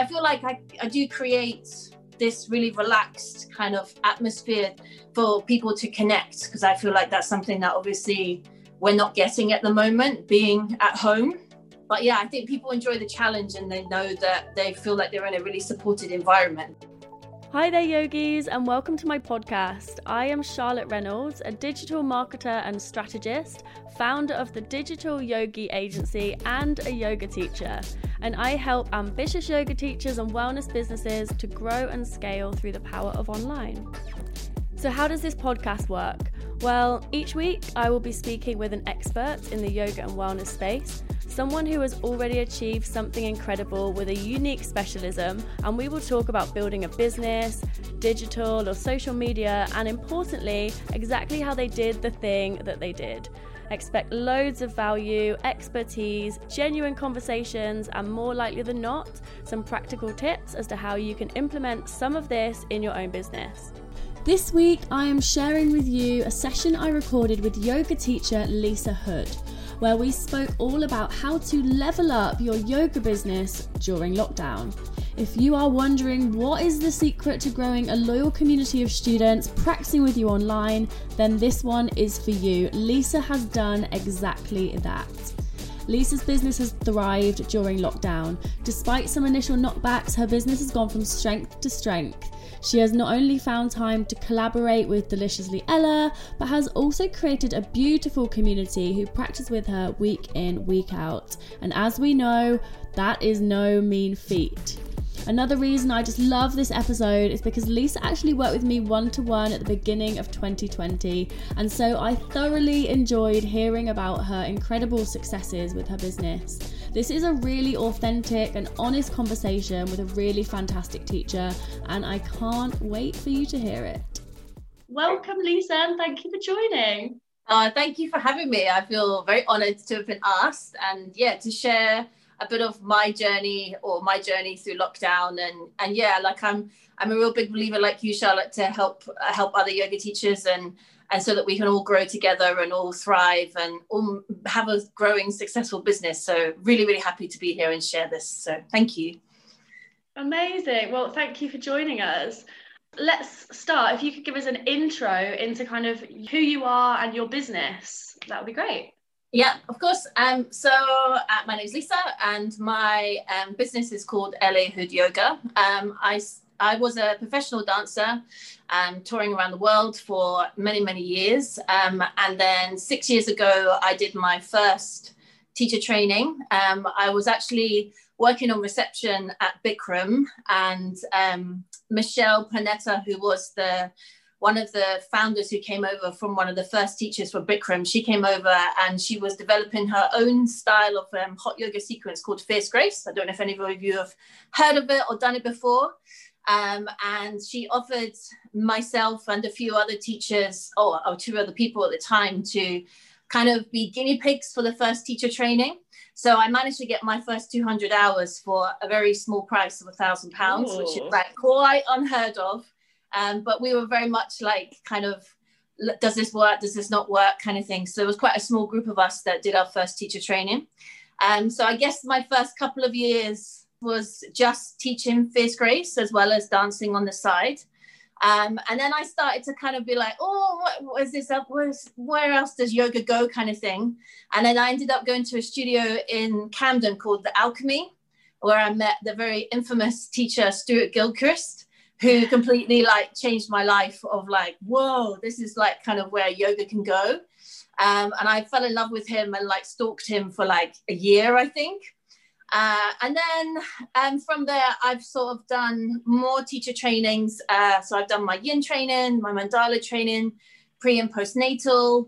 I feel like I do create this really relaxed kind of atmosphere for people to connect, because I feel like that's something that obviously we're not getting at the moment, being at home. But yeah, I think people enjoy the challenge and they know that they feel like they're in a really supported environment. Hi there, yogis, and welcome to my podcast. I am Charlotte Reynolds, a digital marketer and strategist, founder of the Digital Yogi Agency and a yoga teacher. And I help ambitious yoga teachers and wellness businesses to grow and scale through the power of online. So how does this podcast work? Well, each week I will be speaking with an expert in the yoga and wellness space, someone who has already achieved something incredible with a unique specialism, and we will talk about building a business, digital or social media, and importantly, exactly how they did the thing that they did. Expect loads of value, expertise, genuine conversations, and more likely than not, some practical tips as to how you can implement some of this in your own business. This week, I am sharing with you a session I recorded with yoga teacher Lisa Hood, where we spoke all about how to level up your yoga business during lockdown. If you are wondering what is the secret to growing a loyal community of students practicing with you online, then this one is for you. Lisa has done exactly that. Lisa's business has thrived during lockdown. Despite some initial knockbacks, her business has gone from strength to strength. She has not only found time to collaborate with Deliciously Ella, but has also created a beautiful community who practice with her week in, week out. And as we know, that is no mean feat. Another reason I just love this episode is because Lisa actually worked with me one-to-one at the beginning of 2020, and so I thoroughly enjoyed hearing about her incredible successes with her business. This is a really authentic and honest conversation with a really fantastic teacher, and I can't wait for you to hear it. Welcome, Lisa, and thank you for joining. Thank you for having me. I feel very honoured to have been asked, and to share a bit of my journey through lockdown, and like I'm a real big believer, like you, Charlotte, to help other yoga teachers and so that we can all grow together and all thrive and all have a growing successful business. So really, really happy to be here and share this. So thank you. Amazing. Well, thank you for joining us. Let's start. If you could give us an intro into kind of who you are and your business, that would be great. Yeah, of course. So my name is Lisa, and my business is called LA Hood Yoga. I was a professional dancer, touring around the world for many, many years. And then 6 years ago, I did my first teacher training. I was actually working on reception at Bikram, and Michelle Panetta, who was one of the founders who came over from one of the first teachers for Bikram, she came over and she was developing her own style of hot yoga sequence called Fierce Grace. I don't know if any of you have heard of it or done it before. And she offered myself and a few other teachers, or two other people at the time, to kind of be guinea pigs for the first teacher training. So I managed to get my first 200 hours for a very small price of £1,000, which is like quite unheard of. But we were very much like kind of, does this work? Does this not work? Kind of thing. So it was quite a small group of us that did our first teacher training. So I guess my first couple of years was just teaching Fierce Grace as well as dancing on the side. And then I started to kind of be like, what is this up? Where else does yoga go, kind of thing. And then I ended up going to a studio in Camden called The Alchemy, where I met the very infamous teacher, Stuart Gilchrist, who completely like changed my life of like, whoa, this is like kind of where yoga can go. And I fell in love with him and like stalked him for like a year, I think. And then from there, I've sort of done more teacher trainings. So I've done my yin training, my mandala training, pre and postnatal.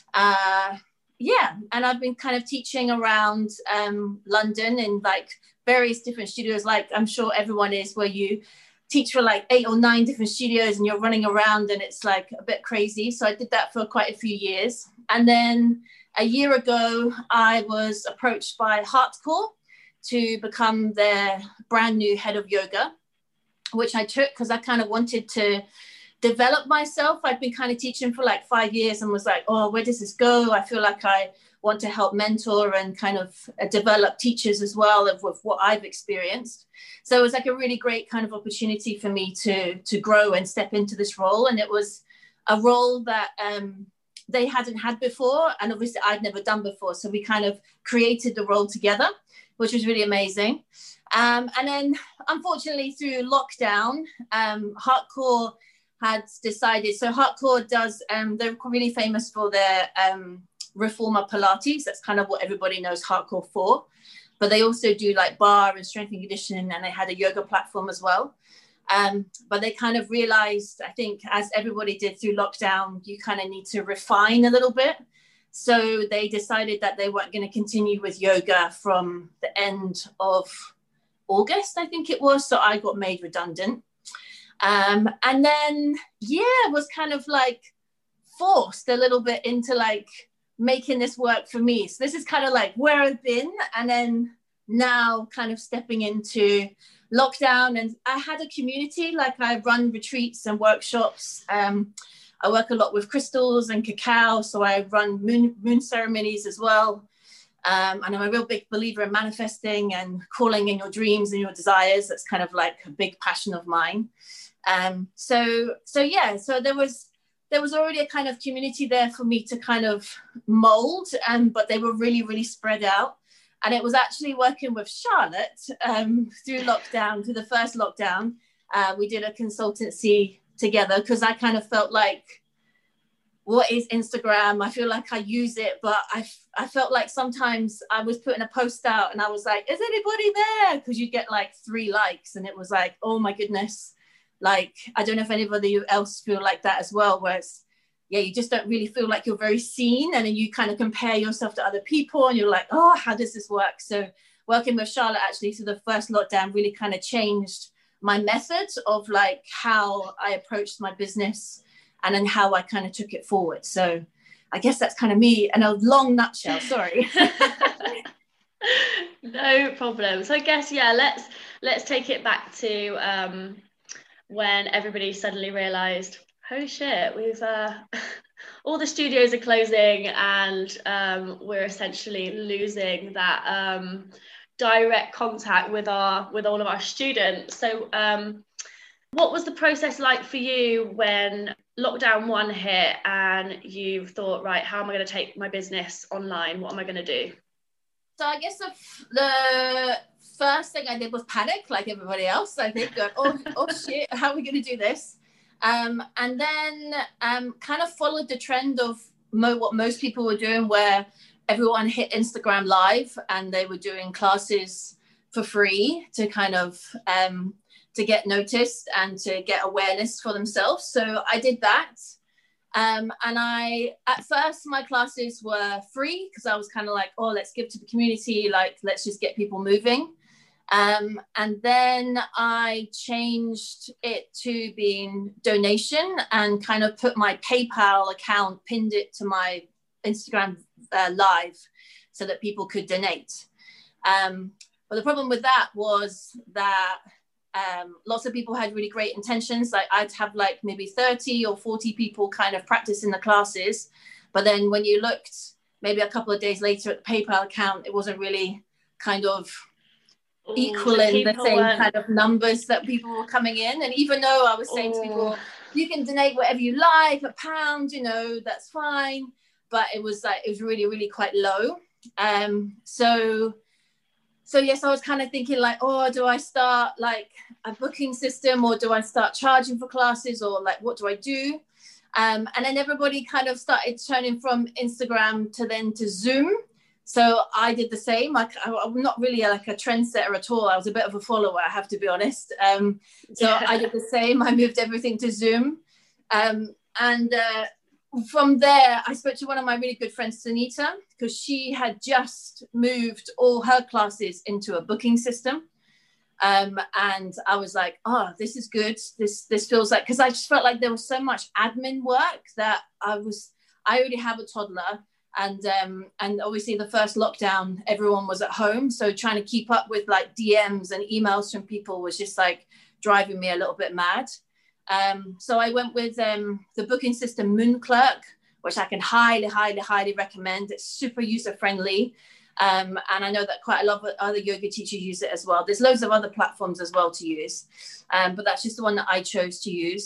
And I've been kind of teaching around London in like various different studios, like I'm sure everyone is, where you teach for like 8 or 9 different studios and you're running around and it's like a bit crazy. So I did that for quite a few years. And then a year ago, I was approached by Heartcore to become their brand new head of yoga, which I took because I kind of wanted to develop myself. I'd been kind of teaching for like 5 years and was like, oh, where does this go? I feel like I want to help mentor and kind of develop teachers as well with what I've experienced. So it was like a really great kind of opportunity for me to grow and step into this role. And it was a role that they hadn't had before, and obviously I'd never done before. So we kind of created the role together, which was really amazing. And then unfortunately through lockdown, Heartcore had decided, so Heartcore does, they're really famous for their reformer Pilates. That's kind of what everybody knows Heartcore for. But they also do like bar and strength and conditioning, and they had a yoga platform as well. But they kind of realized, I think, as everybody did through lockdown, you kind of need to refine a little bit. So they decided that they weren't going to continue with yoga from the end of August, I think it was. So I got made redundant. And then, it was kind of like forced a little bit into like making this work for me. So this is kind of like where I've been, and then now kind of stepping into lockdown. And I had a community, like I run retreats and workshops. I work a lot with crystals and cacao, so I run moon ceremonies as well. And I'm a real big believer in manifesting and calling in your dreams and your desires. That's kind of like a big passion of mine. So there was already a kind of community there for me to kind of mold, but they were really, really spread out. And it was actually working with Charlotte through lockdown, through the first lockdown. We did a consultancy together because I kind of felt like, what is Instagram? I feel like I use it, but I felt like sometimes I was putting a post out and I was like, is anybody there? Because you'd get like 3 likes and it was like, oh my goodness. Like, I don't know if anybody else feel like that as well, where it's, you just don't really feel like you're very seen. And then you kind of compare yourself to other people and you're like, oh, how does this work? So working with Charlotte actually through the first lockdown really kind of changed my method of like how I approached my business and then how I kind of took it forward. So I guess that's kind of me in a long nutshell, sorry. No problem. So I guess, let's take it back to when everybody suddenly realized, holy shit, we've all the studios are closing and we're essentially losing that direct contact with all of our students. So what was the process like for you when lockdown 1 hit and you thought, right, how am I going to take my business online? What am I going to do? So I guess the first thing I did was panic, like everybody else. I think, oh shit, how are we going to do this? And then kind of followed the trend of what most people were doing, where everyone hit Instagram Live and they were doing classes for free to kind of to get noticed and to get awareness for themselves. So I did that. And at first my classes were free because I was kind of like, oh, let's give to the community, like, let's just get people moving. And then I changed it to being donation and kind of put my PayPal account, pinned it to my Instagram Live so that people could donate. But the problem with that was that lots of people had really great intentions. Like I'd have like maybe 30 or 40 people kind of practice in the classes. But then when you looked maybe a couple of days later at the PayPal account, it wasn't really kind of equaling the same kind of numbers that people were coming in. And even though I was saying to people, you can donate whatever you like, £1, that's fine. But it was really, really quite low. So yes, I was kind of thinking like, oh, do I start like a booking system, or do I start charging for classes, or like, what do I do? And then everybody kind of started turning from Instagram to Zoom. So I did the same. I'm not really like a trendsetter at all. I was a bit of a follower, I have to be honest. I did the same. I moved everything to Zoom. From there, I spoke to one of my really good friends, Sunita, because she had just moved all her classes into a booking system. And I was like, oh, this is good. This feels like, because I just felt like there was so much admin work that I already have a toddler. And obviously the first lockdown, everyone was at home. So trying to keep up with like DMs and emails from people was just like driving me a little bit mad. So I went with the booking system Moonclerk, which I can highly recommend. It's super user friendly. And I know that quite a lot of other yoga teachers use it as well. There's loads of other platforms as well to use, but that's just the one that I chose to use.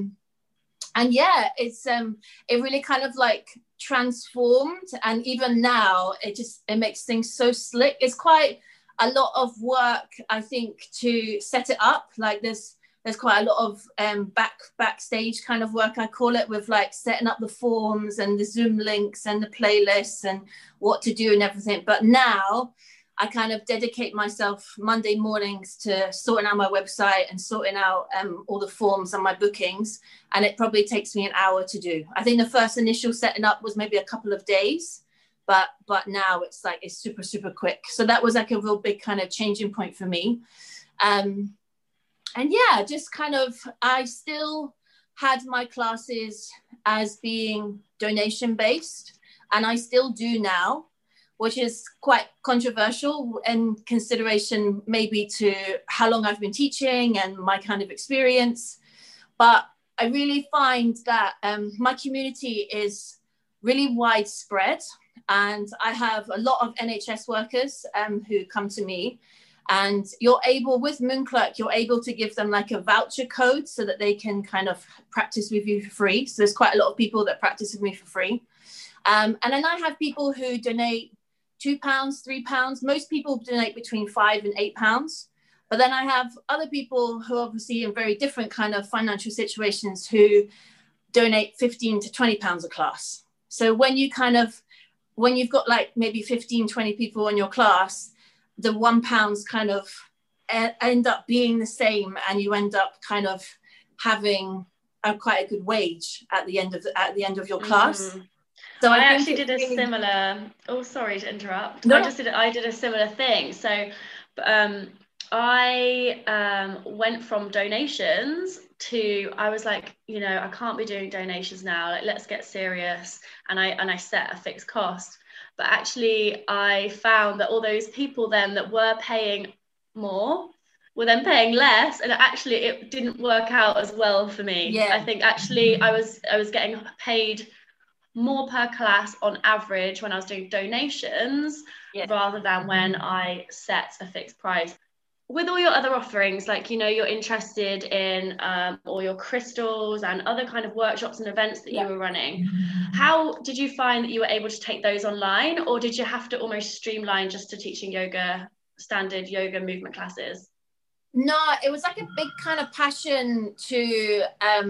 And yeah, it's it really kind of like transformed, and even now it makes things so slick. It's quite a lot of work, I think, to set it up. Like there's quite a lot of backstage kind of work, I call it, with like setting up the forms and the Zoom links and the playlists and what to do and everything. But now I kind of dedicate myself Monday mornings to sorting out my website and sorting out all the forms and my bookings. And it probably takes me an hour to do. I think the first initial setting up was maybe a couple of days, but now it's super quick. So that was like a real big kind of changing point for me. And yeah, just kind of, I still had my classes as being donation based, and I still do now, which is quite controversial in consideration maybe to how long I've been teaching and my kind of experience. But I really find that my community is really widespread, and I have a lot of NHS workers who come to me, and you're able, with Moonclerk, you're able to give them like a voucher code so that they can kind of practice with you for free. So there's quite a lot of people that practice with me for free. And then I have people who donate £2, £3. Most people donate between £5 and £8. But then I have other people who are obviously in very different kind of financial situations who donate £15 to £20 a class. So when you've got like maybe 15, 20 people in your class, the £1 kind of end up being the same, and you end up kind of having quite a good wage at the end of your class. Mm-hmm. So I actually did a similar. Oh, sorry to interrupt. No. I did a similar thing. So, I went from donations to, I was like, I can't be doing donations now. Like, let's get serious. And I set a fixed cost. But actually, I found that all those people then that were paying more were then paying less, and actually it didn't work out as well for me. Yeah. I think actually I was getting paid more per class on average when I was doing donations, rather than when I set a fixed price. With all your other offerings, like, you're interested in all your crystals and other kind of workshops and events that you were running, how did you find that you were able to take those online, or did you have to almost streamline just to teaching standard yoga movement classes? No, it was like a big kind of passion to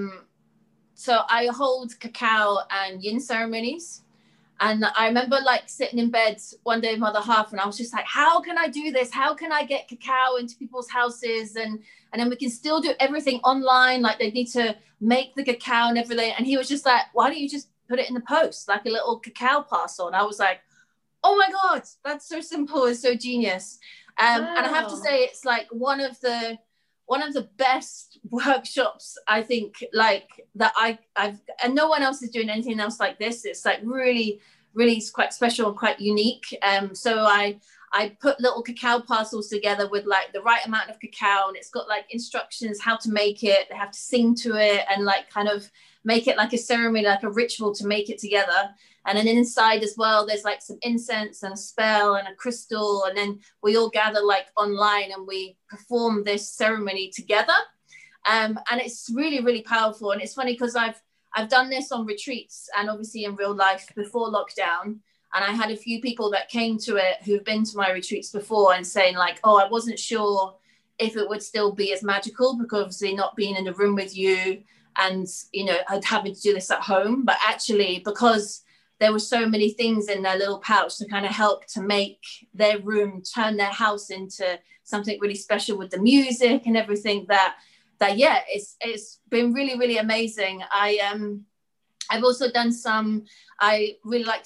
so I hold cacao and yin ceremonies. And I remember like sitting in bed one day with my other half, and I was just like, how can I do this? How can I get cacao into people's houses? And then we can still do everything online. Like, they need to make the cacao and everything. And he was just like, why don't you just put it in the post, like a little cacao parcel? And I was like, oh my God, that's so simple and so genius. Wow. And I have to say, it's like one of the best workshops, I think, like that I've, and no one else is doing anything else like this. It's like really quite special and quite unique. So I put little cacao parcels together with like the right amount of cacao, and it's got like instructions how to make it. They have to sing to it and like kind of make it like a ceremony, like a ritual to make it together. And then inside as well, there's like some incense and a spell and a crystal. And then we all gather like online and we perform this ceremony together. And it's really powerful. And it's funny because I've done this on retreats and obviously in real life before lockdown. And I had a few people that came to it who've been to my retreats before and saying like, oh, I wasn't sure if it would still be as magical, because obviously not being in the room with you and, having to do this at home. But actually, because there were so many things in their little pouch to kind of help to make their room, turn their house into something really special with the music and everything, that yeah, it's been really amazing. I've also done I really like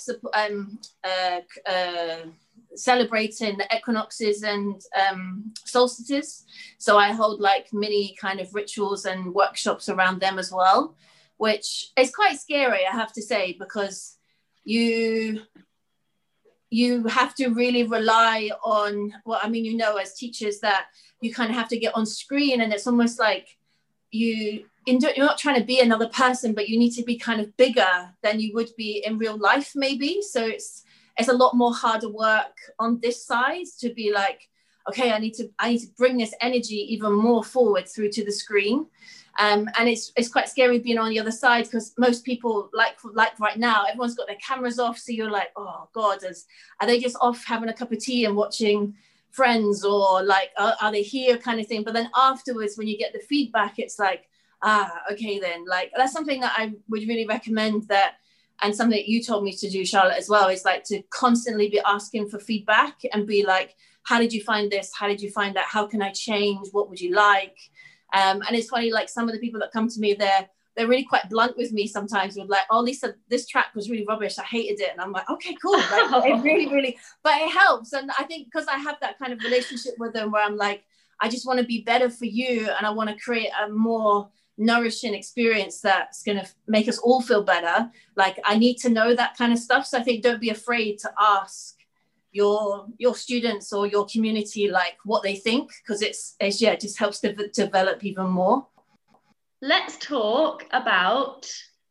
celebrating the equinoxes and solstices. So I hold like mini kind of rituals and workshops around them as well, which is quite scary, I have to say, because you have to really rely on, as teachers, that you kind of have to get on screen, and it's almost like you you're not trying to be another person, but you need to be kind of bigger than you would be in real life, maybe. So it's a lot more harder work on this side to be like, okay, I need to bring this energy even more forward through to the screen. And it's quite scary being on the other side, because most people, like right now, everyone's got their cameras off. So you're like, oh God, are they just off having a cup of tea and watching Friends, or like, are they here kind of thing? But then afterwards, when you get the feedback, it's like, okay, then, like, that's something that I would really recommend, that, and something that you told me to do, Charlotte, as well, is like to constantly be asking for feedback and be like, how did you find this? How did you find that? How can I change? What would you like? And it's funny, like some of the people that come to me, they're really quite blunt with me sometimes, with like, oh, Lisa, this track was really rubbish, I hated it. And I'm like, okay, cool. Like, it really, but it helps. And I think because I have that kind of relationship with them, where I'm like, I just want to be better for you, and I want to create a more nourishing experience that's going to make us all feel better. Like, I need to know that kind of stuff. So I think don't be afraid to ask your students or your community like what they think, because it just helps to develop even more. Let's talk about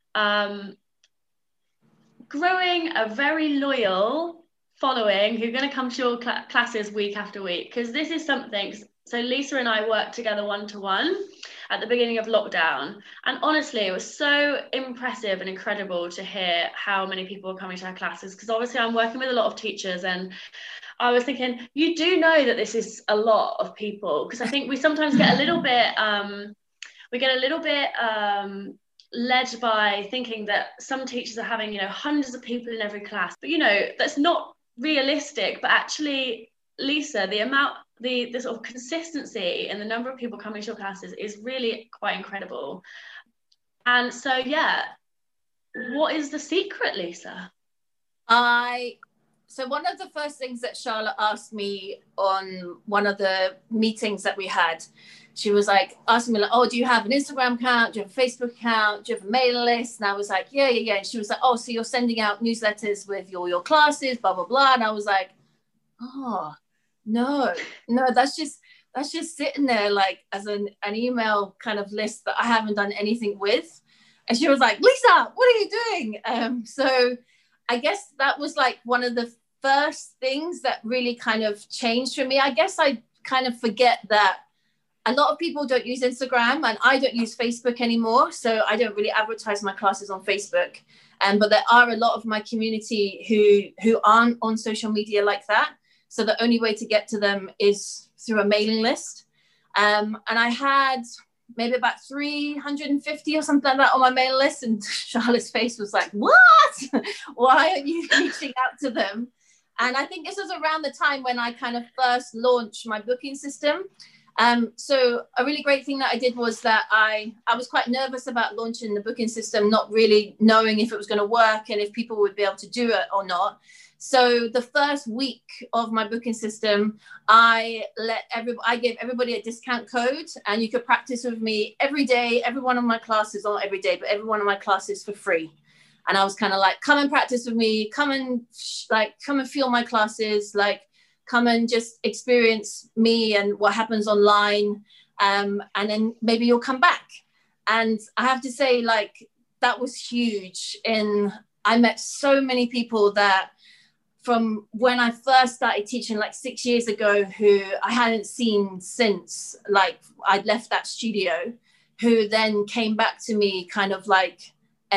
growing a very loyal following who are going to come to your classes week after week, because this is something. So Lisa and I worked together one-to-one at the beginning of lockdown, and honestly it was so impressive and incredible to hear how many people were coming to our classes, because obviously I'm working with a lot of teachers, and I was thinking, you do know that this is a lot of people, because I think we sometimes get a little bit led by thinking that some teachers are having, you know, hundreds of people in every class, but you know, that's not realistic. But actually, Lisa, the sort of consistency in the number of people coming to your classes is really quite incredible. And so, yeah, what is the secret, Lisa? So one of the first things that Charlotte asked me on one of the meetings that we had, she was like, asking me like, oh, do you have an Instagram account? Do you have a Facebook account? Do you have a mailing list? And I was like, yeah. And she was like, oh, so you're sending out newsletters with your classes, blah, blah, blah. And I was like, oh, no, that's just sitting there like as an email kind of list that I haven't done anything with. And she was like, Lisa, what are you doing? So I guess that was like one of the first things that really kind of changed for me. I guess I kind of forget that a lot of people don't use Instagram, and I don't use Facebook anymore. So I don't really advertise my classes on Facebook. But there are a lot of my community who aren't on social media like that. So the only way to get to them is through a mailing list. And I had maybe about 350 or something like that on my mailing list. And Charlotte's face was like, what? Why aren't you reaching out to them? And I think this was around the time when I kind of first launched my booking system. So a really great thing that I did was that I was quite nervous about launching the booking system, not really knowing if it was going to work and if people would be able to do it or not. So the first week of my booking system, I gave everybody a discount code, and you could practice with me every day, every one of my classes, not every day, but every one of my classes for free. And I was kind of like, come and practice with me, come and feel my classes, like come and just experience me and what happens online. And then maybe you'll come back. And I have to say, like, that was huge. I met so many people that from when I first started teaching like 6 years ago, who I hadn't seen since, like I'd left that studio, who then came back to me kind of like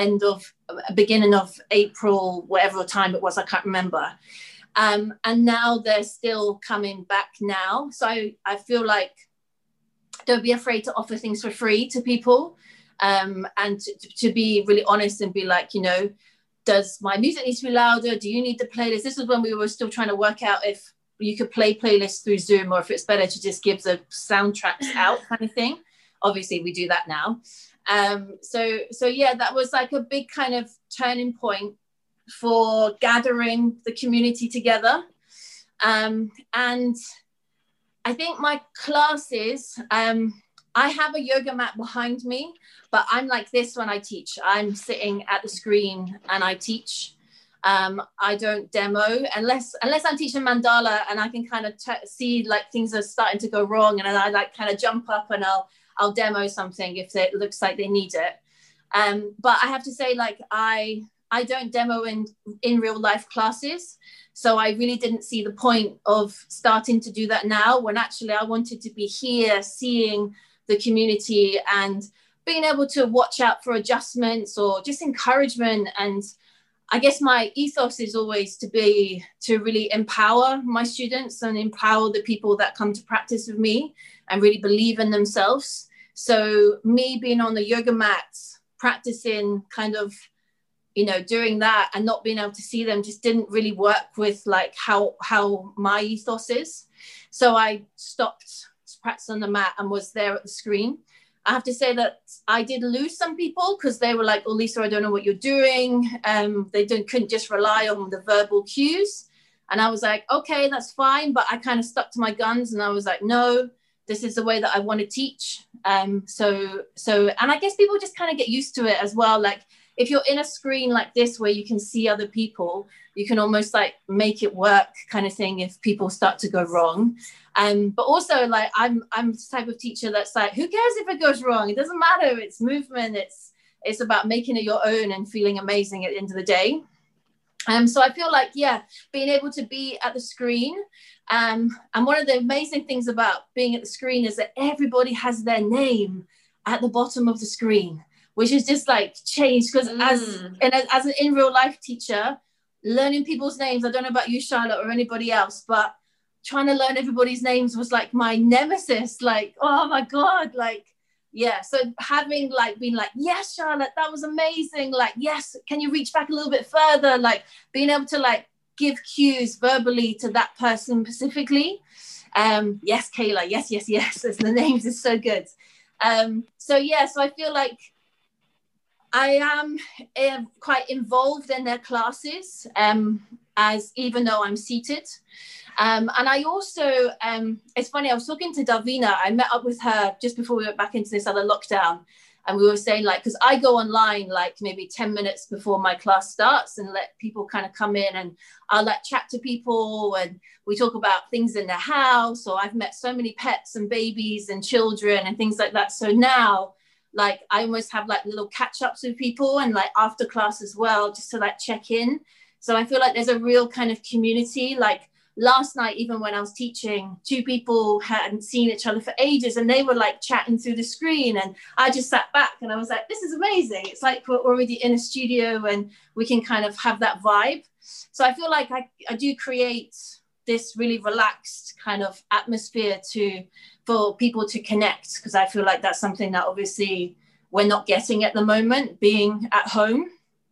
beginning of April, whatever time it was, I can't remember. And now they're still coming back now. So I feel like don't be afraid to offer things for free to people, and to be really honest and be like, you know, does my music need to be louder? Do you need the playlist? This was when we were still trying to work out if you could play playlists through Zoom or if it's better to just give the soundtracks out kind of thing. Obviously, we do that now. So yeah, that was like a big kind of turning point for gathering the community together. And I think my classes, I have a yoga mat behind me, but I'm like this when I teach. I'm sitting at the screen and I teach. I don't demo unless I'm teaching mandala and I can kind of see like things are starting to go wrong, and then I like kind of jump up and I'll I'll demo something if it looks like they need it. But I have to say, like, I don't demo in real life classes. So I really didn't see the point of starting to do that now, when actually I wanted to be here seeing the community and being able to watch out for adjustments or just encouragement. And I guess my ethos is always to really empower my students and empower the people that come to practice with me and really believe in themselves. So me being on the yoga mat, practicing kind of, you know, doing that and not being able to see them just didn't really work with like how my ethos is. So I stopped practicing on the mat and was there at the screen. I have to say that I did lose some people because they were like, oh, Lisa, I don't know what you're doing. They couldn't just rely on the verbal cues. And I was like, okay, that's fine. But I kind of stuck to my guns and I was like, no, this is the way that I want to teach. So, and I guess people just kind of get used to it as well. Like, if you're in a screen like this where you can see other people, you can almost like make it work kind of thing if people start to go wrong. But also, like, I'm the type of teacher that's like, who cares if it goes wrong? It doesn't matter. It's movement. It's about making it your own and feeling amazing at the end of the day. So I feel like, yeah, being able to be at the screen. And one of the amazing things about being at the screen is that everybody has their name at the bottom of the screen, which is just like changed. Because as an in real life teacher, learning people's names, I don't know about you, Charlotte, or anybody else, but trying to learn everybody's names was like my nemesis. Like, oh my God, like, yeah. So having like been like, yes, Charlotte, that was amazing. Like, yes, can you reach back a little bit further? Like being able to like give cues verbally to that person specifically. Yes, Kayla, yes. The names is so good. So I feel like I am quite involved in their classes, as even though I'm seated. And I also, it's funny, I was talking to Davina. I met up with her just before we went back into this other lockdown. And we were saying, like, because I go online like maybe 10 minutes before my class starts and let people kind of come in, and I'll like chat to people and we talk about things in their house. Or I've met so many pets and babies and children and things like that. So now, like, I almost have like little catch ups with people and like after class as well, just to like check in. So I feel like there's a real kind of community. Like last night, even when I was teaching, two people hadn't seen each other for ages and they were like chatting through the screen, and I just sat back and I was like, this is amazing. It's like we're already in a studio and we can kind of have that vibe. So I feel like I do create this really relaxed kind of atmosphere for people to connect, because I feel like that's something that obviously we're not getting at the moment, being at home.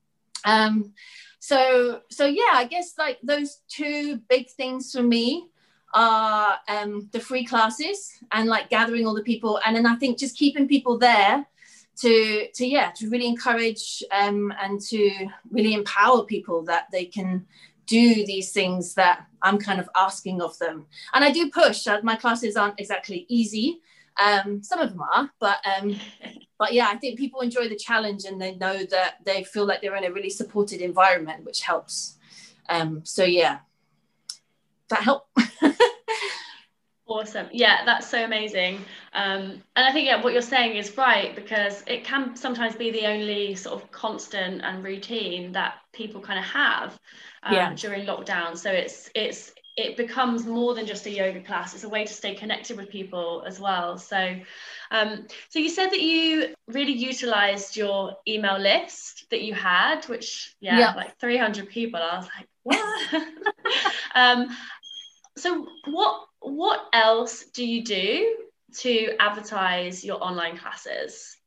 So yeah, I guess like those two big things for me are the free classes and like gathering all the people, and then I think just keeping people there to really encourage and to really empower people that they can do these things that I'm kind of asking of them. And I do push. My classes aren't exactly easy. Some of them are, but yeah, I think people enjoy the challenge and they know that they feel like they're in a really supported environment, which helps. So yeah, that help. Awesome. Yeah, that's so amazing. And I think, yeah, what you're saying is right, because it can sometimes be the only sort of constant and routine that people kind of have during lockdown. So it becomes more than just a yoga class. It's a way to stay connected with people as well. So so you said that you really utilized your email list that you had, which like 300 people. I was like, what? So what else do you do to advertise your online classes?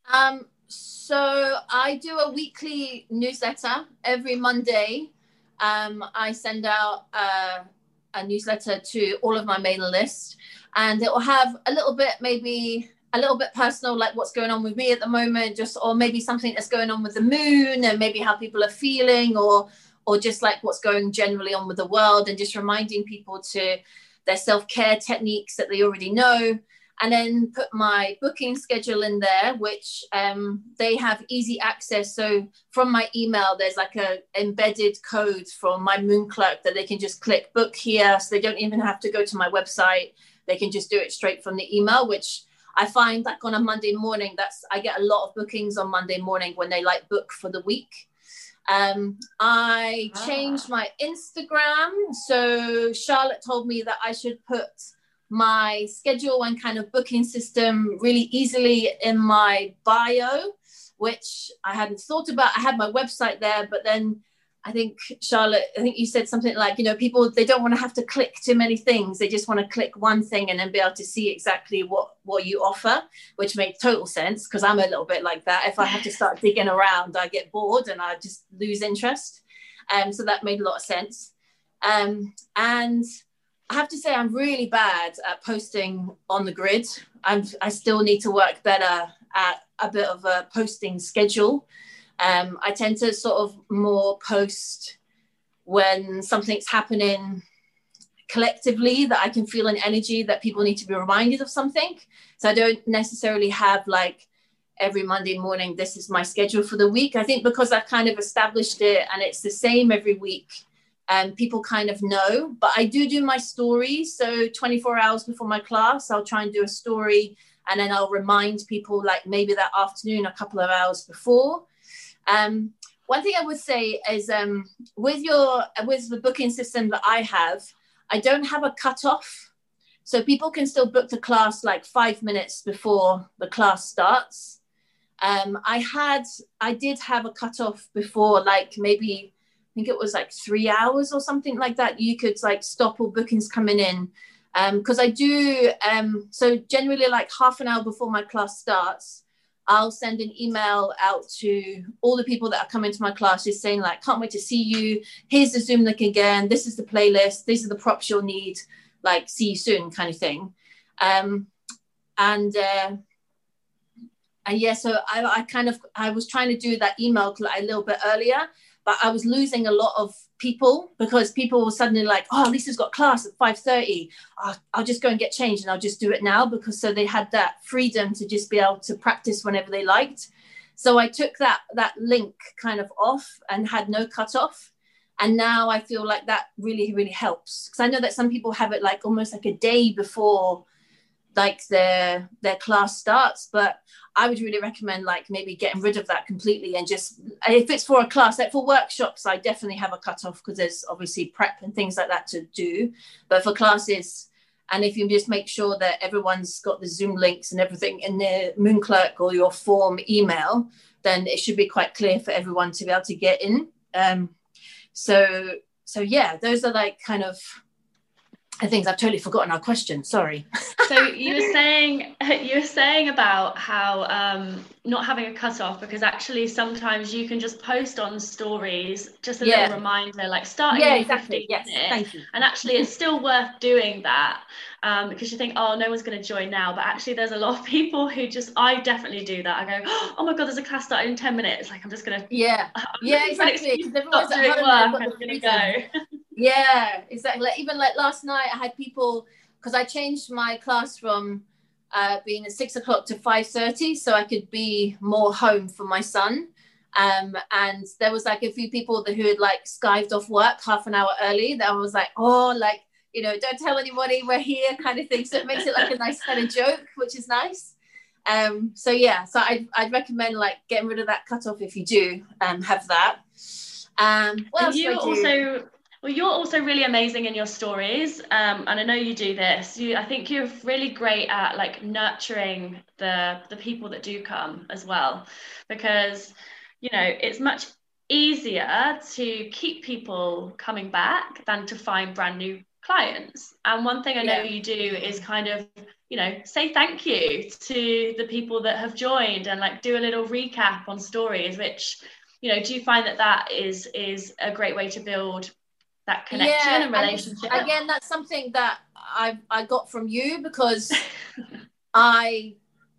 So I do a weekly newsletter every Monday. I send out a newsletter to all of my mailing list, and it will have a little bit personal, like what's going on with me at the moment, or maybe something that's going on with the moon and maybe how people are feeling, or just like what's going generally on with the world, and just reminding people to their self-care techniques that they already know. And then put my booking schedule in there, which they have easy access. So from my email, there's like a embedded code from my Moon Clerk that they can just click book here. So they don't even have to go to my website. They can just do it straight from the email, which I find like on a Monday morning, I get a lot of bookings on Monday morning when they like book for the week. I changed my Instagram. So Charlotte told me that I should put my schedule and kind of booking system really easily in my bio, which I hadn't thought about. I had my website there, but then I think, Charlotte, you said something like, people, they don't want to have to click too many things. They just want to click one thing and then be able to see exactly what you offer, which makes total sense, because I'm a little bit like that. If I have to start digging around, I get bored and I just lose interest. So that made a lot of sense. And I have to say, I'm really bad at posting on the grid. I still need to work better at a bit of a posting schedule. I tend to sort of more post when something's happening collectively, that I can feel an energy that people need to be reminded of something. So I don't necessarily have like every Monday morning, this is my schedule for the week. I think because I've kind of established it and it's the same every week, people kind of know. But I do my stories. So 24 hours before my class, I'll try and do a story, and then I'll remind people like maybe that afternoon, a couple of hours before. One thing I would say is with the booking system that I have, I don't have a cutoff. So people can still book the class like 5 minutes before the class starts. I did have a cutoff before, like maybe, I think it was like 3 hours or something like that. You could like stop all bookings coming in. Because I do, so generally like half an hour before my class starts, I'll send an email out to all the people that are coming to my class, just saying like, can't wait to see you. Here's the Zoom link again. This is the playlist. These are the props you'll need. Like, see you soon kind of thing. Yeah, so I was trying to do that email a little bit earlier, but I was losing a lot of people because people were suddenly like, oh, Lisa's got class at 5:30. I'll just go and get changed and I'll just do it now, because so they had that freedom to just be able to practice whenever they liked. So I took that link kind of off and had no cutoff. And now I feel like that really, really helps. Because I know that some people have it like almost like a day before like their class starts, but I would really recommend like maybe getting rid of that completely, and just, if it's for a class, like for workshops, I definitely have a cutoff because there's obviously prep and things like that to do. But for classes, and if you just make sure that everyone's got the Zoom links and everything in their Moonclerk or your form email, then it should be quite clear for everyone to be able to get in. So yeah, those are like kind of things. I've totally forgotten our question. Sorry. So you were saying about how not having a cutoff, because actually sometimes you can just post on stories, just a little reminder, like starting in 15 minutes. Thank you. And actually it's still worth doing that because you think, oh, no one's going to join now. But actually there's a lot of people who I definitely do that. I go, oh my God, there's a class starting in 10 minutes. Like, I'm just going to. Yeah, exactly. Stop doing work, I'm going to go. Yeah, exactly. Even like last night, I had people, because I changed my class from being at 6 o'clock to 5:30, so I could be more home for my son. And there was like a few people who had like skived off work half an hour early. That I was like, oh, like, don't tell anybody we're here kind of thing. So it makes it like a nice kind of joke, which is nice. So yeah, so I'd recommend like getting rid of that cutoff if you do have that. What else do I do? Well, you're also really amazing in your stories, and I know you do this. I think you're really great at like nurturing the people that do come as well, because it's much easier to keep people coming back than to find brand new clients. And one thing I know you do is kind of say thank you to the people that have joined, and like do a little recap on stories, which do you find that is a great way to build that connection and relationship? And again, that's something that I got from you, because I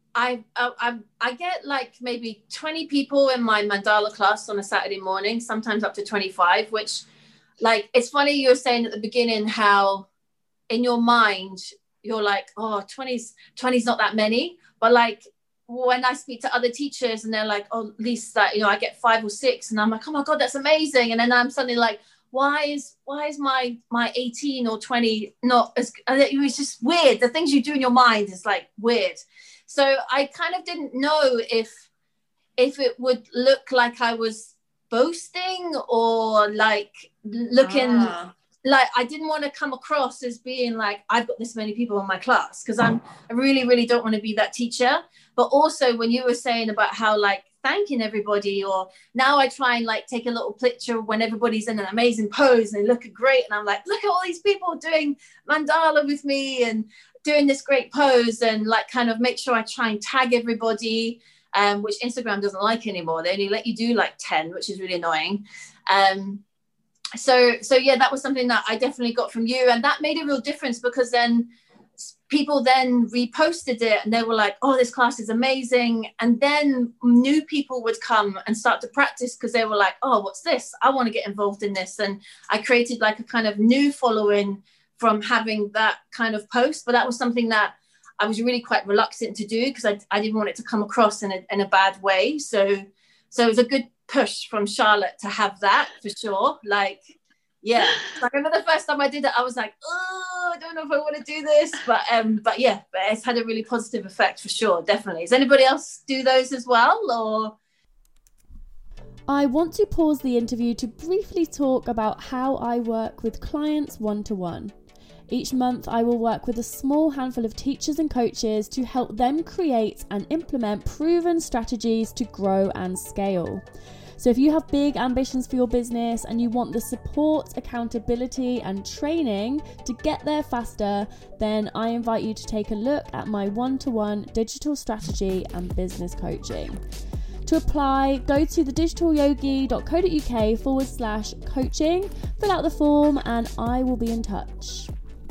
get like maybe 20 people in my mandala class on a Saturday morning, sometimes up to 25, which, like, it's funny you were saying at the beginning how in your mind you're like, oh, 20's not that many, but like when I speak to other teachers and they're like, oh, at least that I get 5 or 6, and I'm like, oh my God, that's amazing. And then I'm suddenly like, why is my 18 or 20 not as, it was just weird. The things you do in your mind is like weird. So I kind of didn't know if it would look like I was boasting or like looking like I didn't want to come across as being like, I've got this many people in my class, because I really, really don't want to be that teacher. But also when you were saying about how like thanking everybody, or now I try and like take a little picture when everybody's in an amazing pose and they look great. And I'm like, look at all these people doing mandala with me and doing this great pose, and like kind of make sure I try and tag everybody, which Instagram doesn't like anymore. They only let you do like 10, which is really annoying. So yeah, that was something that I definitely got from you, and that made a real difference, because then people then reposted it and they were like, oh, this class is amazing. And then new people would come and start to practice, because they were like, oh, what's this? I want to get involved in this. And I created like a kind of new following from having that kind of post. But that was something that I was really quite reluctant to do, because I didn't want it to come across in a bad way. So it was a good push from Charlotte to have that, for sure. Like, yeah, like I remember the first time I did it, I was like, oh, I don't know if I want to do this, but yeah, but it's had a really positive effect, for sure, definitely. Does anybody else do those as well, or? I want to pause the interview to briefly talk about how I work with clients one-to-one. Each month, I will work with a small handful of teachers and coaches to help them create and implement proven strategies to grow and scale. So if you have big ambitions for your business and you want the support, accountability and training to get there faster, then I invite you to take a look at my one-to-one digital strategy and business coaching. To apply, go to thedigitalyogi.co.uk/coaching, fill out the form, and I will be in touch.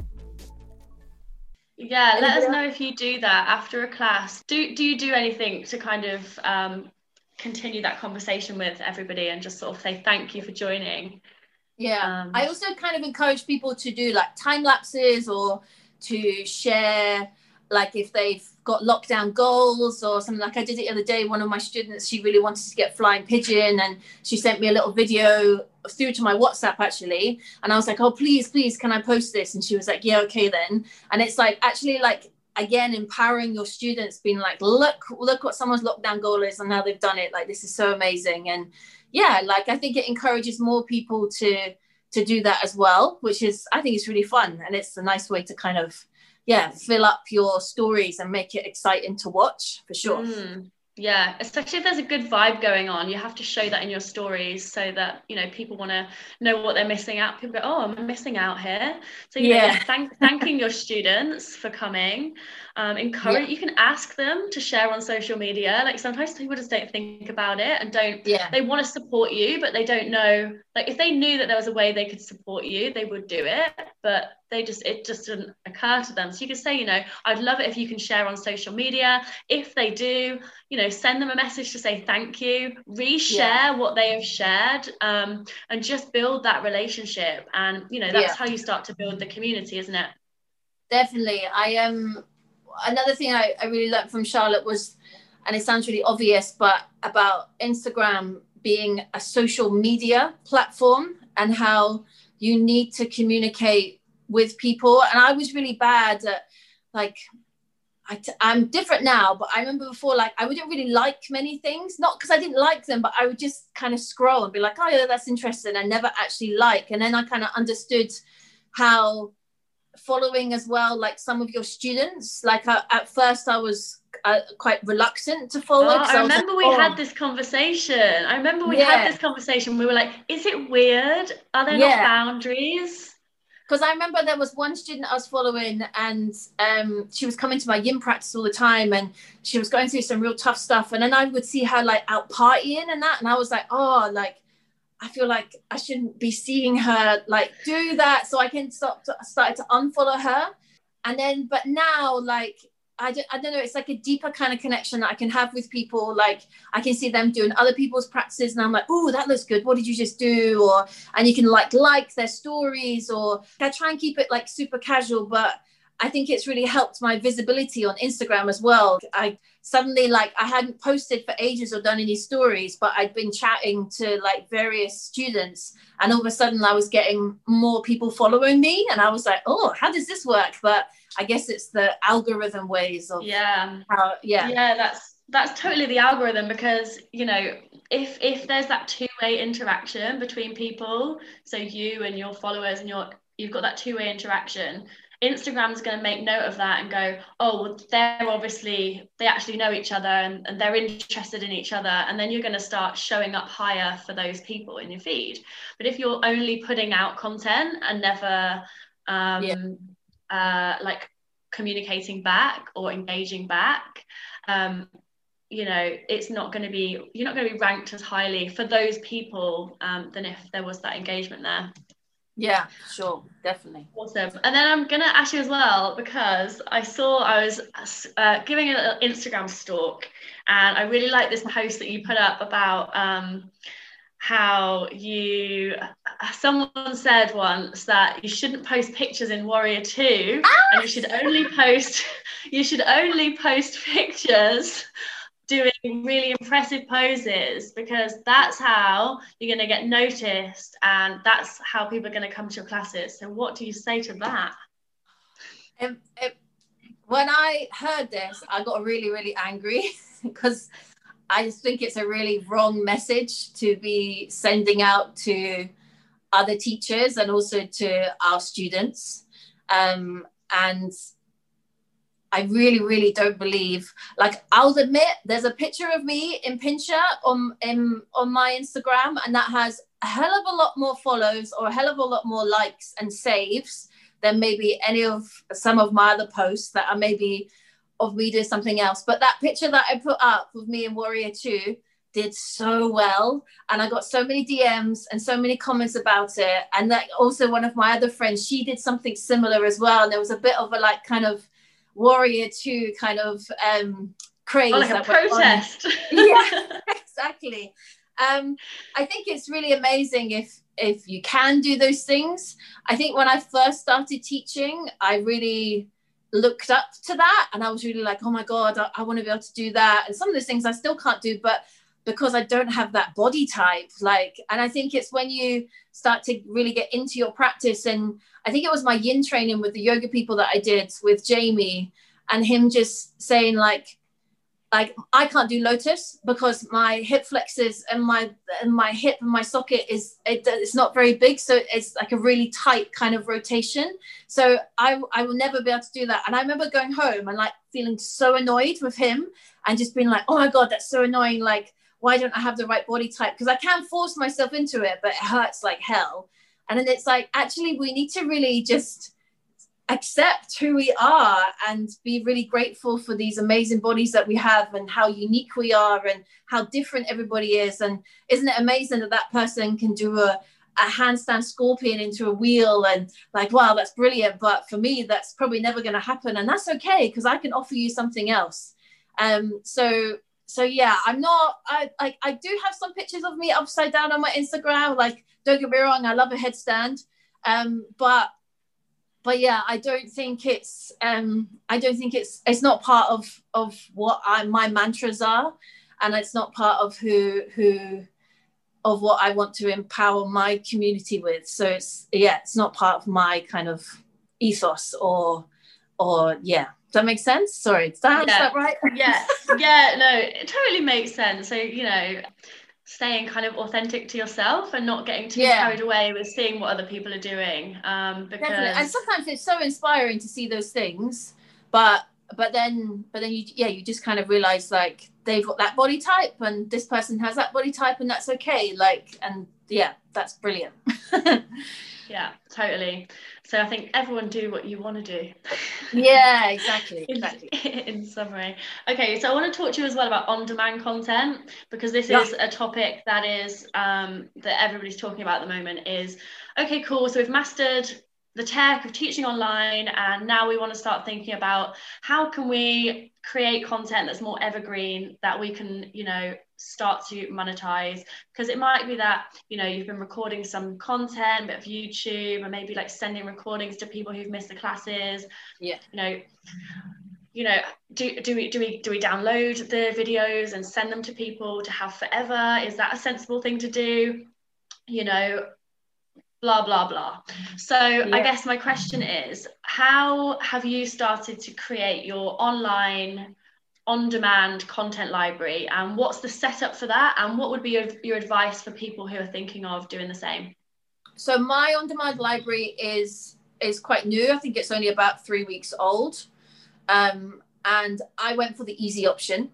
Yeah, let us know if you do that after a class. Do you do anything to kind of continue that conversation with everybody and just sort of say thank you for joining? Yeah, I also kind of encourage people to do like time lapses, or to share like if they've got lockdown goals or something. Like I did it the other day, one of my students, she really wanted to get flying pigeon, and she sent me a little video through to my WhatsApp actually, and I was like, oh, please can I post this? And she was like, yeah, okay then. And it's like actually like, again, empowering your students, being like, look what someone's lockdown goal is and how they've done it. Like, this is so amazing. And yeah, like I think it encourages more people to do that as well, which is, I think it's really fun, and it's a nice way to kind of fill up your stories and make it exciting to watch, for sure. Yeah, especially if there's a good vibe going on, you have to show that in your stories, so that, you know, people want to know what they're missing out. People go, oh, I'm missing out here. So thanking your students for coming. Encourage, you can ask them to share on social media. Like sometimes people just don't think about it and they want to support you, but they don't know, like if they knew that there was a way they could support you, they would do it, but it just didn't occur to them. So you could say, you know, I'd love it if you can share on social media. If they do, you know, send them a message to say thank you, reshare what they have shared, and just build that relationship. And, you know, that's how you start to build the community, isn't it? Definitely. Another thing I really learned from Charlotte was, and it sounds really obvious, but about Instagram being a social media platform and how you need to communicate with people. And I was really bad at, like, I'm different now, but I remember before, like, I wouldn't really like many things, not because I didn't like them, but I would just kind of scroll and be like, oh yeah, that's interesting. I never actually like. And then I kind of understood how following as well, like some of your students, like at first I was quite reluctant to follow. I remember we had this conversation. We were like, is it weird? Are there not boundaries? Because I remember there was one student I was following, and she was coming to my yin practice all the time, and she was going through some real tough stuff. And then I would see her like out partying and that, and I was like, oh, like I feel like I shouldn't be seeing her like do that, so I can started to unfollow her. And then, but now, like I don't know, it's like a deeper kind of connection that I can have with people. Like I can see them doing other people's practices, and I'm like, oh, that looks good, what did you just do? And you can like their stories, or I try and keep it like super casual, but I think it's really helped my visibility on Instagram as well. I suddenly, like, I hadn't posted for ages or done any stories, but I'd been chatting to like various students, and all of a sudden I was getting more people following me, and I was like, oh, how does this work? But I guess it's the algorithm ways of that's totally the algorithm, because you know, if there's that two-way interaction between people, so you and your followers and you've got that two-way interaction, Instagram's going to make note of that and go, oh, well, they actually know each other, and they're interested in each other, and then you're going to start showing up higher for those people in your feed. But if you're only putting out content and never like communicating back or engaging back, you know, you're not going to be ranked as highly for those people than if there was that engagement there. Yeah, sure, definitely. Awesome. And then I'm gonna ask you as well, because I was giving a little Instagram stalk, and I really like this post that you put up about how someone said once that you shouldn't post pictures in Warrior 2, and you should only post pictures doing really impressive poses, because that's how you're going to get noticed, and that's how people are going to come to your classes. So what do you say to that? When I heard this, I got really, really angry because I just think it's a really wrong message to be sending out to other teachers and also to our students. And I really, really don't believe, like, I'll admit there's a picture of me in Pincher on my Instagram, and that has a hell of a lot more follows or a hell of a lot more likes and saves than maybe some of my other posts that are maybe of me doing something else. But that picture that I put up with me in Warrior 2 did so well, and I got so many DMs and so many comments about it. And that also, one of my other friends, she did something similar as well, and there was a bit of a like kind of Warrior 2 kind of craze, like a protest. Yeah, exactly. I think it's really amazing if you can do those things. I think when I first started teaching, I really looked up to that, and I was really like, oh my god, I want to be able to do that. And some of those things I still can't do, but because I don't have that body type, and I think it's when you start to really get into your practice. And I think it was my yin training with the yoga people that I did with Jamie, and him just saying like I can't do lotus because my hip flexors and my hip and my socket it's not very big, so it's like a really tight kind of rotation. So I will never be able to do that. And I remember going home and like feeling so annoyed with him and just being like, oh my god, that's so annoying. Like, why don't I have the right body type? Because I can force myself into it, but it hurts like hell. And then it's like, actually, we need to really just accept who we are and be really grateful for these amazing bodies that we have and how unique we are and how different everybody is. And isn't it amazing that person can do a handstand scorpion into a wheel, and like, wow, that's brilliant. But for me, that's probably never going to happen. And that's okay, because I can offer you something else. So yeah, I do have some pictures of me upside down on my Instagram. Like, don't get me wrong, I love a headstand. But yeah, I don't think it's not part of what my mantras are, and it's not part of of what I want to empower my community with. So it's not part of my kind of ethos or yeah. Does that make sense? Sorry, is that right? Yeah, no, it totally makes sense. So, you know, staying kind of authentic to yourself and not getting too carried away with seeing what other people are doing. Because definitely. And sometimes it's so inspiring to see those things, but then you just kind of realize like they've got that body type and this person has that body type, and that's okay. Like, and yeah, that's brilliant. Yeah, totally. So I think everyone do what you want to do. Yeah, exactly. In summary. Okay, so I want to talk to you as well about on-demand content, because this is a topic that is that everybody's talking about at the moment. Is okay, cool. So we've mastered the tech of teaching online, and now we want to start thinking about how can we create content that's more evergreen, that we can, you know, start to monetize. Because it might be that, you know, you've been recording some content, a bit of YouTube, and maybe like sending recordings to people who've missed the classes. Yeah. You know, do we download the videos and send them to people to have forever? Is that a sensible thing to do? You know, blah blah blah. So yeah. I guess my question is, how have you started to create your online on-demand content library, and what's the setup for that, and what would be your advice for people who are thinking of doing the same? So my on-demand library is quite new. I think it's only about 3 weeks old, and I went for the easy option.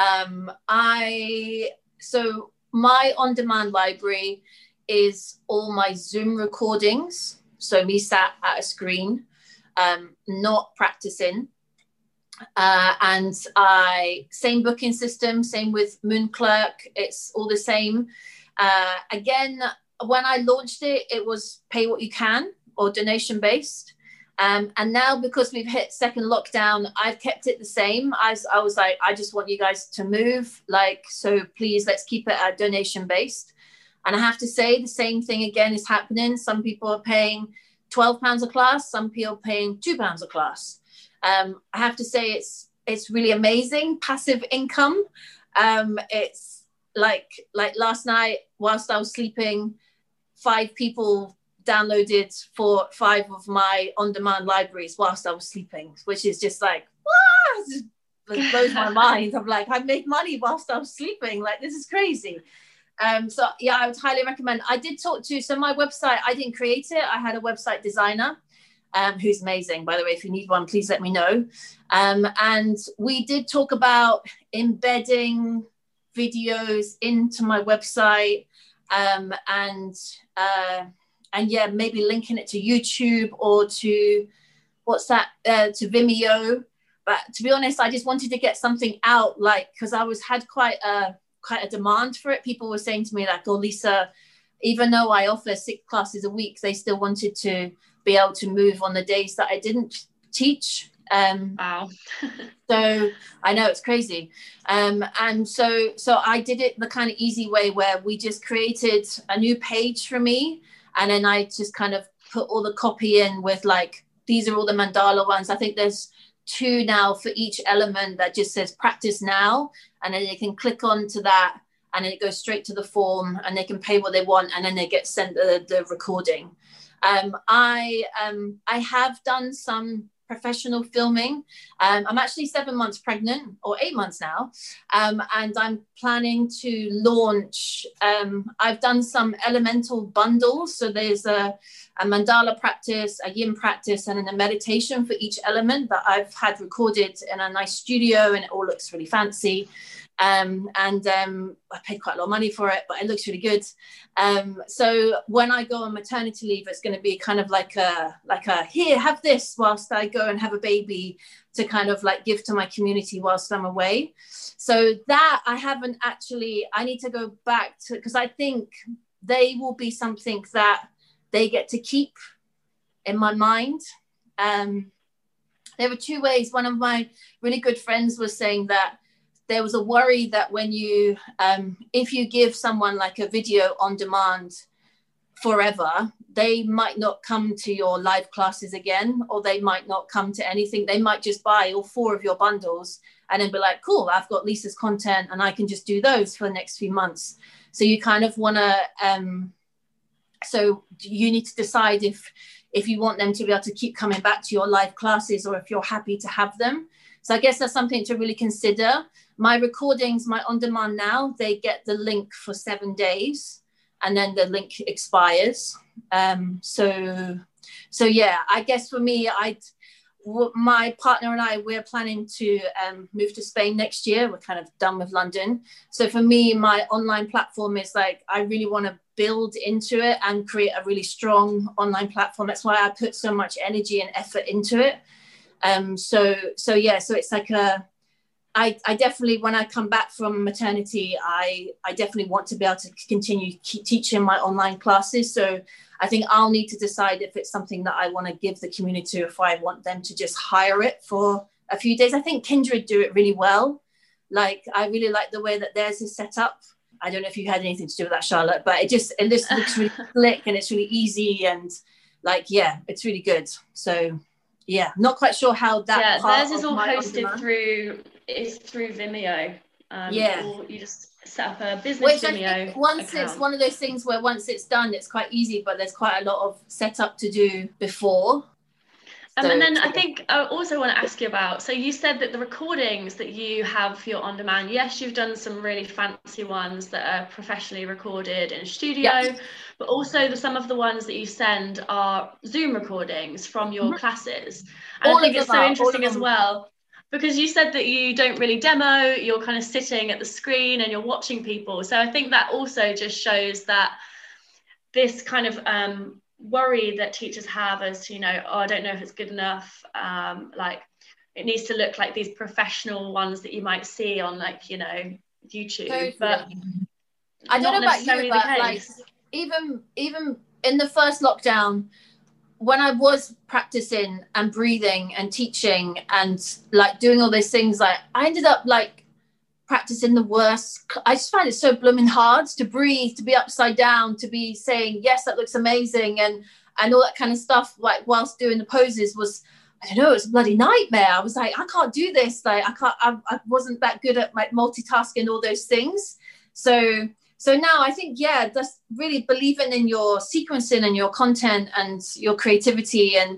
So my on-demand library is all my Zoom recordings. So me sat at a screen, not practicing. And same booking system, same with Moonclerk. It's all the same. Again, when I launched it, it was pay what you can or donation based. And now because we've hit second lockdown, I've kept it the same. I was like, I just want you guys to move. Like, so please, let's keep it at donation based. And I have to say the same thing again is happening. Some people are paying £12 a class. Some people are paying £2 a class. I have to say it's really amazing passive income. It's like last night whilst I was sleeping, 5 people downloaded 5 of my on-demand libraries whilst I was sleeping, which is just like, wow, it blows my mind. I'm like, I made money whilst I was sleeping. Like, this is crazy. So yeah, I would highly recommend. I did talk to, so my website, I didn't create it. I had a website designer who's amazing, by the way. If you need one, please let me know. And we did talk about embedding videos into my website, and yeah, maybe linking it to YouTube or to to Vimeo. But to be honest, I just wanted to get something out, like, because I had quite a demand for it. People were saying to me like, oh, Lisa, even though I offer 6 classes a week, they still wanted to be able to move on the days that I didn't teach. Wow. So I know it's crazy. And so I did it the kind of easy way where we just created a new page for me. And then I just kind of put all the copy in with like, these are all the mandala ones. I think there's 2 now for each element that just says practice now. And then they can click onto that and then it goes straight to the form and they can pay what they want. And then they get sent the recording. I have done some professional filming. I'm actually 7 months pregnant, or 8 months now. And I'm planning to launch, I've done some elemental bundles. So there's a mandala practice, a yin practice, and then a meditation for each element that I've had recorded in a nice studio, and it all looks really fancy. I paid quite a lot of money for it, but it looks really good. So when I go on maternity leave, it's going to be kind of like a here, have this whilst I go and have a baby, to kind of like give to my community whilst I'm away. So that I haven't actually, I need to go back to, because I think they will be something that they get to keep in my mind. There were 2 ways. One of my really good friends was saying that there was a worry that when you, if you give someone like a video on demand forever, they might not come to your live classes again, or they might not come to anything. They might just buy all 4 of your bundles and then be like, cool, I've got Lisa's content and I can just do those for the next few months. So you kind of want to, so you need to decide if you want them to be able to keep coming back to your live classes, or if you're happy to have them. So I guess that's something to really consider. My recordings, my on-demand now, they get the link for 7 days and then the link expires. So yeah, I guess for me, my partner and I, we're planning to move to Spain next year. We're kind of done with London. So for me, my online platform is like, I really want to build into it and create a really strong online platform. That's why I put so much energy and effort into it. So yeah, so it's like I definitely, when I come back from maternity, I definitely want to be able to continue teaching my online classes. So I think I'll need to decide if it's something that I want to give the community, or if I want them to just hire it for a few days. I think Kindred do it really well. Like, I really like the way that theirs is set up. I don't know if you had anything to do with that, Charlotte, but it just looks really slick, and it's really easy, and like, yeah, it's really good. So yeah, not quite sure how that. Yeah, theirs is all hosted through Vimeo. Or you just set up a business Vimeo account. It's one of those things where once it's done, it's quite easy, but there's quite a lot of setup to do before. And then I think I also want to ask you about, so you said that the recordings that you have for your on-demand, yes, you've done some really fancy ones that are professionally recorded in studio, but also some of the ones that you send are Zoom recordings from your classes. And I think it's so interesting as well, because you said that you don't really demo, you're kind of sitting at the screen and you're watching people. So I think that also just shows that this kind of worry that teachers have as to, I don't know if it's good enough, like it needs to look like these professional ones that you might see on, like, YouTube. Totally. But I don't know about you, but like even in the first lockdown, when I was practicing and breathing and teaching and like doing all those things, like I ended up like practicing the worst. I just find it so blooming hard to breathe, to be upside down, to be saying, yes, that looks amazing, and all that kind of stuff, like whilst doing the poses was, I don't know, it was a bloody nightmare. I was like, I can't do this. Like I wasn't that good at like multitasking, all those things. So now I think, yeah, just really believing in your sequencing and your content and your creativity and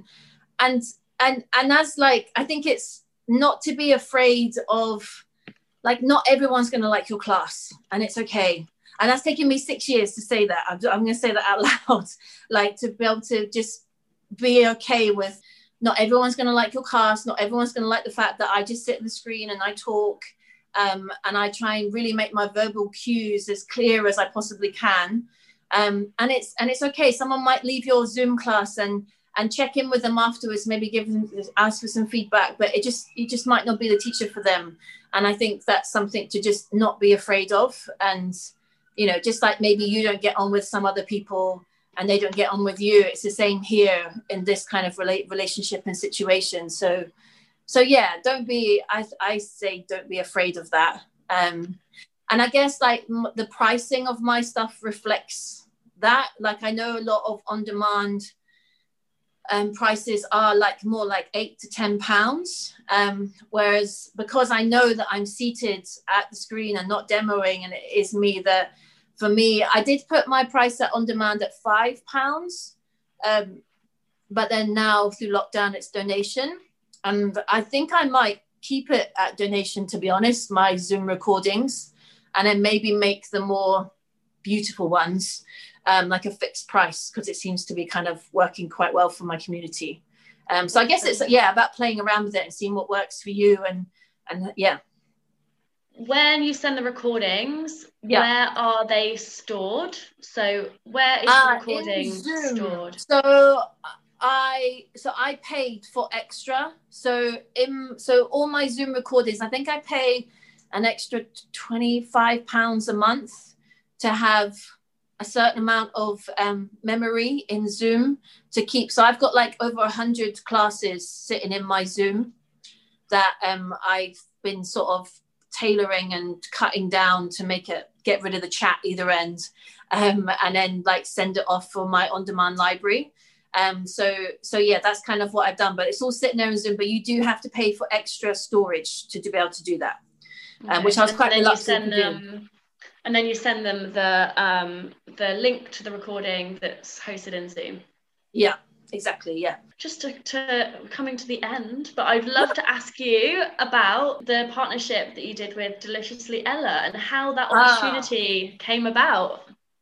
as like, I think it's not to be afraid of, like, not everyone's going to like your class, and it's okay. And that's taken me 6 years to say that. I'm going to say that out loud, like to be able to just be okay with not everyone's going to like your class. Not everyone's going to like the fact that I just sit at the screen and I talk, and I try and really make my verbal cues as clear as I possibly can. And it's okay. Someone might leave your Zoom class and check in with them afterwards, maybe ask for some feedback, but you just might not be the teacher for them. And I think that's something to just not be afraid of. And, just like maybe you don't get on with some other people and they don't get on with you, it's the same here in this kind of relationship and situation. So yeah, I say don't be afraid of that. And I guess like the pricing of my stuff reflects that. Like I know a lot of on-demand prices are like more like £8 to £10, whereas because I know that I'm seated at the screen and not demoing, and it is me that, for me, I did put my price at on demand at £5, but then now through lockdown it's donation, and I think I might keep it at donation, to be honest, my Zoom recordings, and then maybe make the more beautiful ones like a fixed price, because it seems to be kind of working quite well for my community. So I guess it's about playing around with it and seeing what works for you, and yeah. When you send the recordings, where are they stored? So where is the recording stored? So I paid for extra. So all my Zoom recordings, I think I pay an extra £25 a month to have a certain amount of memory in Zoom to keep. So I've got like over 100 classes sitting in my Zoom that I've been sort of tailoring and cutting down to make it, get rid of the chat either end, and then like send it off for my on-demand library. So yeah, that's kind of what I've done, but it's all sitting there in Zoom, but you do have to pay for extra storage to be able to do that, which I was quite reluctant to do. And then you send them the link to the recording that's hosted in Zoom. Yeah, exactly. Yeah. Just to coming to the end, but I'd love to ask you about the partnership that you did with Deliciously Ella and how that opportunity came about.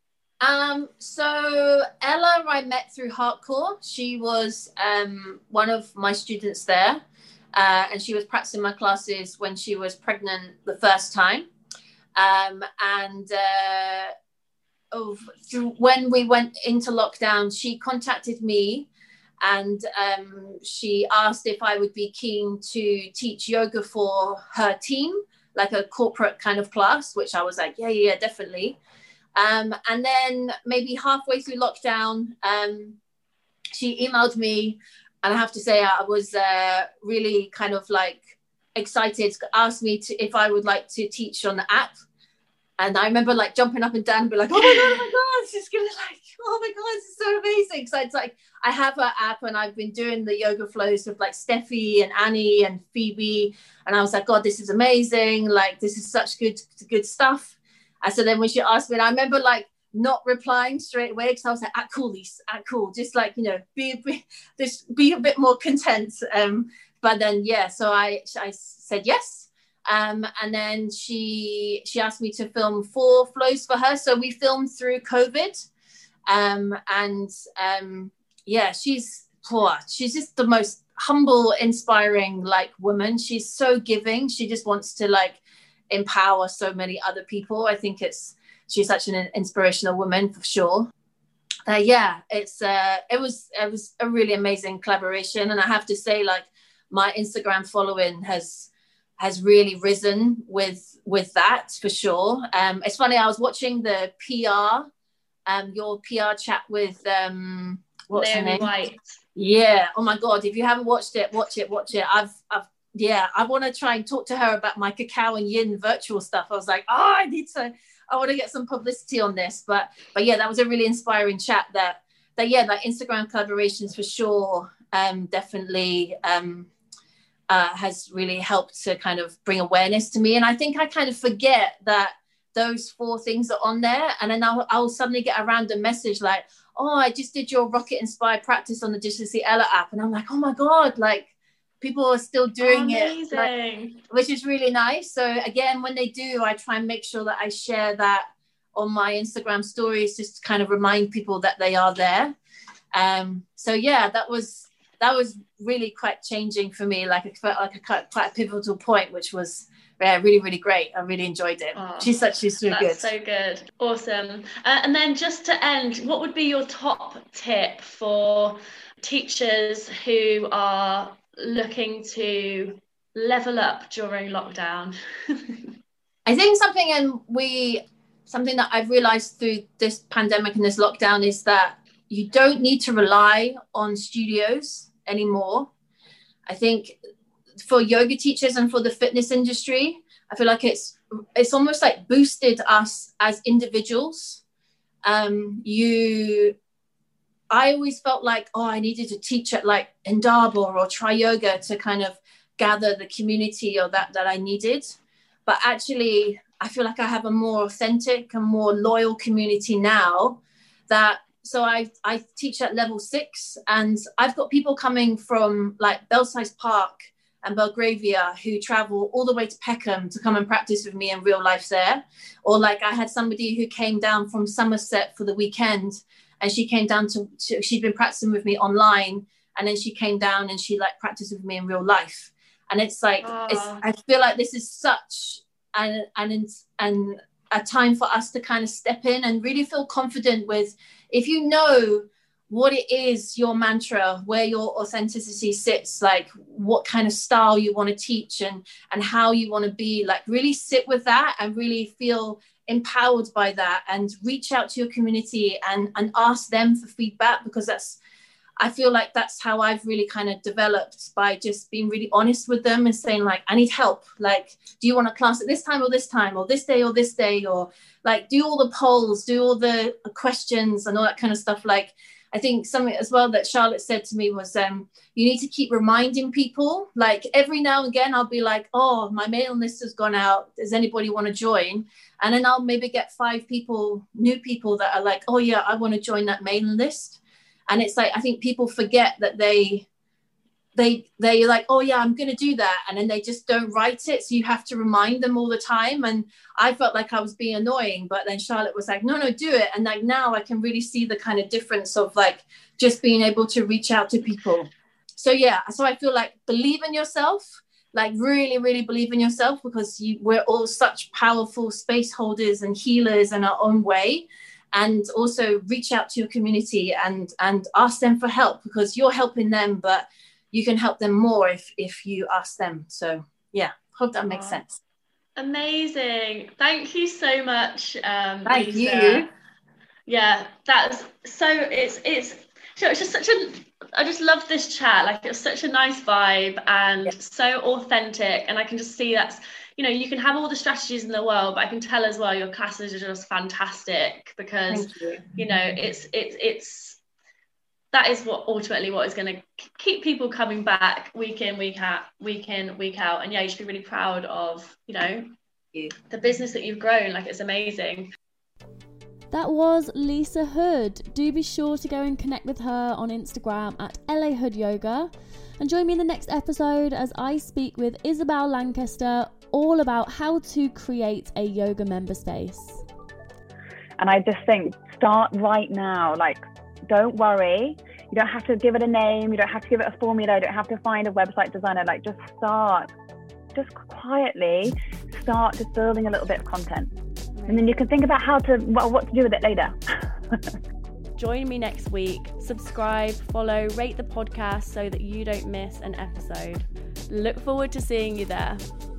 So Ella, I met through Hardcore. She was one of my students there, and she was practicing my classes when she was pregnant the first time. When we went into lockdown, she contacted me And she asked if I would be keen to teach yoga for her team, like a corporate kind of class, which I was like, yeah, definitely. And then maybe halfway through lockdown, she emailed me, and I have to say I was really kind of like excited, asked me if I would like to teach on the app. And I remember like jumping up and down and be like, oh my God, she's gonna like, oh my God, this is so amazing. So it's like, I have her app, and I've been doing the yoga flows with like Steffi and Annie and Phoebe. And I was like, God, this is amazing. Like, this is such good stuff. And so then when she asked me, and I remember like not replying straight away, because I was like, cool, Lise, cool. Just like, you know, be a bit more content. But then, yeah, so I said yes. And then she asked me to film 4 flows for her. So we filmed through COVID. Yeah, she's just the most humble, inspiring like woman. She's so giving. She just wants to like empower so many other people. I think she's such an inspirational woman for sure. Yeah, it was a really amazing collaboration. And I have to say, like, my Instagram following has really risen with that for sure. It's funny, I was watching the PR, your PR chat with what's her name? White. Yeah. Oh my God, if you haven't watched it, watch it. I want to try and talk to her about my cacao and yin virtual stuff. I was like, I want to get some publicity on this. But yeah, that was a really inspiring chat that Instagram collaborations for sure definitely has really helped to kind of bring awareness to me. And I think I kind of forget that those 4 things are on there, and then I'll suddenly get a random message like, oh, I just did your rocket inspired practice on the Digitally Ella app, and I'm like, oh my God, like people are still doing it, like, which is really nice. So again, when they do, I try and make sure that I share that on my Instagram stories, just to kind of remind people that they are there. So yeah, that was really quite changing for me. Like, it felt like quite a pivotal point, which was really, really great. I really enjoyed it. Oh, she's so good. That's so good. Awesome. And then just to end, what would be your top tip for teachers who are looking to level up during lockdown? I think something that I've realized through this pandemic and this lockdown is that you don't need to rely on studios anymore. I think for yoga teachers and for the fitness industry, I feel like it's almost like boosted us as individuals. I always felt like, I needed to teach at like Indaba or Try Yoga to kind of gather the community or that I needed. But actually, I feel like I have a more authentic and more loyal community now. So I teach at level 6, and I've got people coming from like Belsize Park and Belgravia who travel all the way to Peckham to come and practice with me in real life there. Or like I had somebody who came down from Somerset for the weekend, and she came down she'd been practicing with me online, and then she came down and she like practiced with me in real life. And it's like, I feel like this is such a time for us to kind of step in and really feel confident with, if you know what it is, your mantra, where your authenticity sits, like what kind of style you want to teach and how you want to be, like really sit with that and really feel empowered by that, and reach out to your community and ask them for feedback, because I feel like that's how I've really kind of developed, by just being really honest with them and saying like, I need help. Like, do you want a class at this time, or this day, or like do all the polls, do all the questions and all that kind of stuff. Like, I think something as well that Charlotte said to me was, you need to keep reminding people, like every now and again, I'll be like, oh, my mailing list has gone out. Does anybody want to join? And then I'll maybe get 5 new people that are like, oh yeah, I want to join that mailing list. And it's like, I think people forget that they're like, oh yeah, I'm going to do that. And then they just don't write it. So you have to remind them all the time. And I felt like I was being annoying, but then Charlotte was like, no, do it. And like, now I can really see the kind of difference of like, just being able to reach out to people. So yeah, so I feel like believe in yourself, like really, really believe in yourself, because we're all such powerful space holders and healers in our own way. and also reach out to your community and ask them for help, because you're helping them, but you can help them more if you ask them. So yeah, hope that makes sense. Amazing. Thank you so much. Thank Lisa. you. Yeah, that's so it's just such I just love this chat. Like, it's such a nice vibe and so authentic, and I can just see that's, you know, you can have all the strategies in the world, but I can tell as well your classes are just fantastic, because you know it's that is what ultimately what is going to keep people coming back week in, week out. And yeah, you should be really proud of, you know, the business that you've grown. Like, it's amazing. That was Lisa Hood. Do be sure to go and connect with her on Instagram at LA Hood Yoga, and join me in the next episode as I speak with Isabel Lancaster all about how to create a yoga member space. And I just think, start right now. Like, don't worry. You don't have to give it a name. You don't have to give it a formula. You don't have to find a website designer. Like, just start. Just quietly start just building a little bit of content. And then you can think about what to do with it later. Join me next week. Subscribe, follow, rate the podcast so that you don't miss an episode. Look forward to seeing you there.